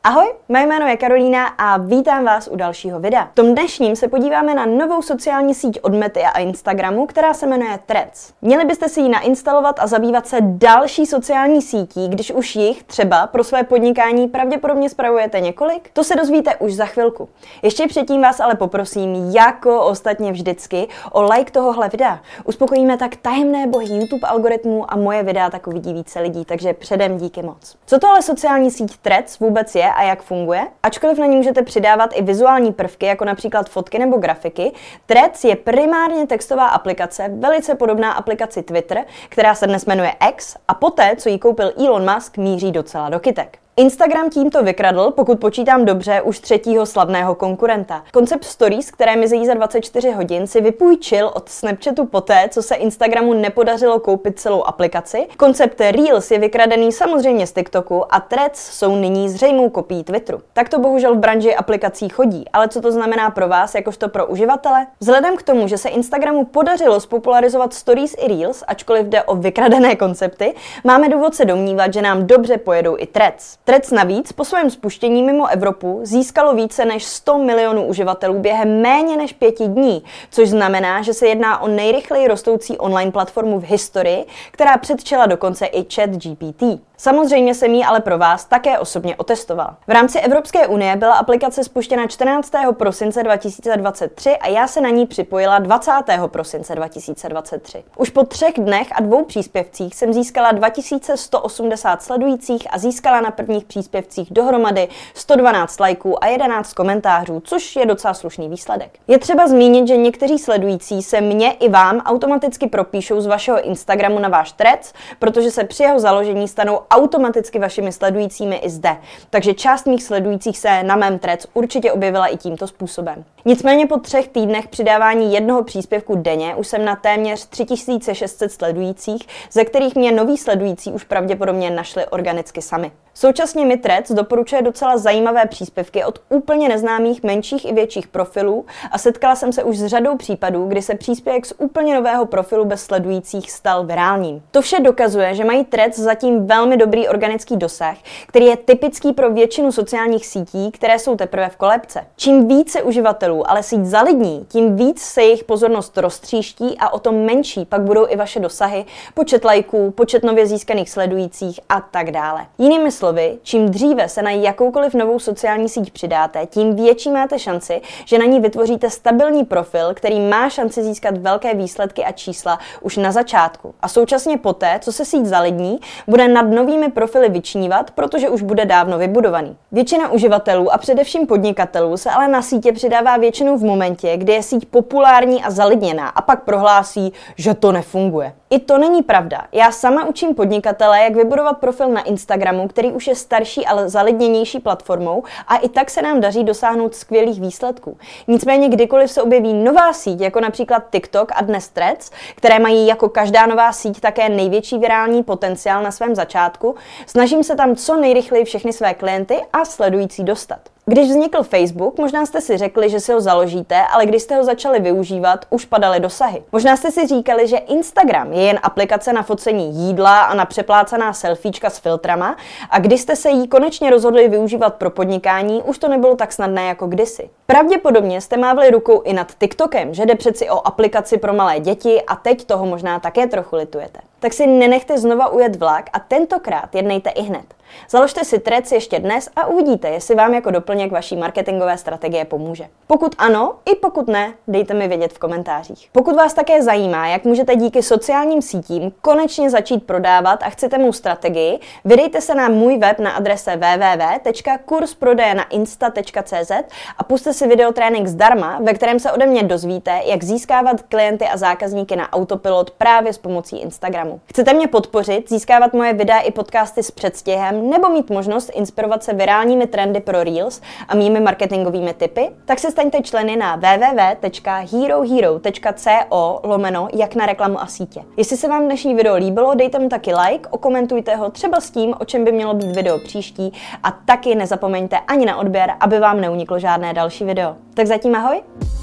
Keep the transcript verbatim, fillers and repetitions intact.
Ahoj, moje jméno je Karolína a vítám vás u dalšího videa. V tom dnešním se podíváme na novou sociální síť od Mety a Instagramu, která se jmenuje Threads. Měli byste si ji nainstalovat a zabývat se další sociální sítí, když už jich třeba pro své podnikání pravděpodobně spravujete několik? To se dozvíte už za chvilku. Ještě předtím vás ale poprosím, jako ostatně vždycky, o like tohohle videa. Uspokojíme tak tajemné bohy YouTube algoritmů a moje videa tak uvidí více lidí, takže předem díky moc. Co to ale sociální síť Threads vůbec je a jak funguje? Ačkoliv na ní můžete přidávat i vizuální prvky, jako například fotky nebo grafiky, Threads je primárně textová aplikace, velice podobná aplikaci Twitter, která se dnes jmenuje X a poté, co ji koupil Elon Musk, míří docela do kytek. Instagram tímto vykradl, pokud počítám dobře, už třetího slavného konkurenta. Koncept Stories, které mizí za dvacet čtyři hodin, si vypůjčil od Snapchatu poté, co se Instagramu nepodařilo koupit celou aplikaci. Koncept Reels je vykradený samozřejmě z TikToku a Threads jsou nyní zřejmou kopií Twitteru. Tak to bohužel v branži aplikací chodí, ale co to znamená pro vás, jakožto pro uživatele? Vzhledem k tomu, že se Instagramu podařilo spopularizovat Stories i Reels, ačkoliv jde o vykradené koncepty, máme důvod se domnívat, že nám dobře pojedou i Threads. Threads navíc po svém spuštění mimo Evropu získalo více než sto milionů uživatelů během méně než pěti dní, což znamená, že se jedná o nejrychleji rostoucí online platformu v historii, která předčila dokonce i ChatGPT. Samozřejmě jsem ji ale pro vás také osobně otestovala. V rámci Evropské unie byla aplikace spuštěna čtrnáctého prosince dva tisíce dvacet tři a já se na ní připojila dvacátého prosince dva tisíce dvacet tři. Už po třech dnech a dvou příspěvcích jsem získala dva tisíce sto osmdesát sledujících a získala na prvních příspěvcích dohromady sto dvanáct lajků a jedenáct komentářů, což je docela slušný výsledek. Je třeba zmínit, že někteří sledující se mně i vám automaticky propíšou z vašeho Instagramu na váš Threads, protože se při jeho založení stanou automaticky vašimi sledujícími i zde. Takže část mých sledujících se na mém Threads určitě objevila i tímto způsobem. Nicméně po třech týdnech přidávání jednoho příspěvku denně už jsem na téměř tři tisíce šest set sledujících, ze kterých mě noví sledující už pravděpodobně našli organicky sami. Současně mi Threads doporučuje docela zajímavé příspěvky od úplně neznámých menších i větších profilů a setkala jsem se už s řadou případů, kdy se příspěvek z úplně nového profilu bez sledujících stal virálním. To vše dokazuje, že mají Threads zatím velmi dobrý organický dosah, který je typický pro většinu sociálních sítí, které jsou teprve v kolébce. Čím více uživatelů ale síť zalidní, tím víc se jejich pozornost roztříští a o tom menší pak budou i vaše dosahy, počet lajků, počet nově získaných sledujících a tak dále. Jinými slovy, čím dříve se na jakoukoliv novou sociální síť přidáte, tím větší máte šanci, že na ní vytvoříte stabilní profil, který má šanci získat velké výsledky a čísla už na začátku. A současně poté, co se síť zalidní, bude nad novými profily vyčnívat, protože už bude dávno vybudovaný. Většina uživatelů a především podnikatelů se ale na sítě přidává většinou v momentě, kdy je síť populární a zalidněná a pak prohlásí, že to nefunguje. I to není pravda. Já sama učím podnikatele, jak vybudovat profil na Instagramu, který už je starší, ale zalidněnější platformou a i tak se nám daří dosáhnout skvělých výsledků. Nicméně kdykoliv se objeví nová síť, jako například TikTok a dnes Threads, které mají jako každá nová síť také největší virální potenciál na svém začátku, snažím se tam co nejrychleji všechny své klienty a sledující dostat. Když vznikl Facebook, možná jste si řekli, že si ho založíte, ale když jste ho začali využívat, už padaly dosahy. Možná jste si říkali, že Instagram je jen aplikace na focení jídla a na přeplácaná selfiečka s filtrama a když jste se jí konečně rozhodli využívat pro podnikání, už to nebylo tak snadné jako kdysi. Pravděpodobně jste mávli rukou i nad TikTokem, že jde přeci o aplikaci pro malé děti a teď toho možná také trochu litujete. Tak si nenechte znova ujet vlak a tentokrát jednejte i hned. Založte si Threads ještě dnes a uvidíte, jestli vám jako doplněk vaší marketingové strategie pomůže. Pokud ano, i pokud ne, dejte mi vědět v komentářích. Pokud vás také zajímá, jak můžete díky sociálním sítím konečně začít prodávat a chcete mou strategii, vydejte se na můj web na adrese w w w tečka kurz prodeje na insta tečka c z a pusťte si videotrénink zdarma, ve kterém se ode mě dozvíte, jak získávat klienty a zákazníky na autopilot právě s pomocí Instagramu. Chcete mě podpořit, získávat moje videa i podcasty s předstihem, nebo mít možnost inspirovat se virálními trendy pro Reels a mými marketingovými tipy, tak se staňte členy na w w w tečka herohero tečka co lomeno jak na reklamu a sítě. Jestli se vám dnešní video líbilo, dejte mu taky like, okomentujte ho třeba s tím, o čem by mělo být video příští a taky nezapomeňte ani na odběr, aby vám neuniklo žádné další video. Tak zatím ahoj!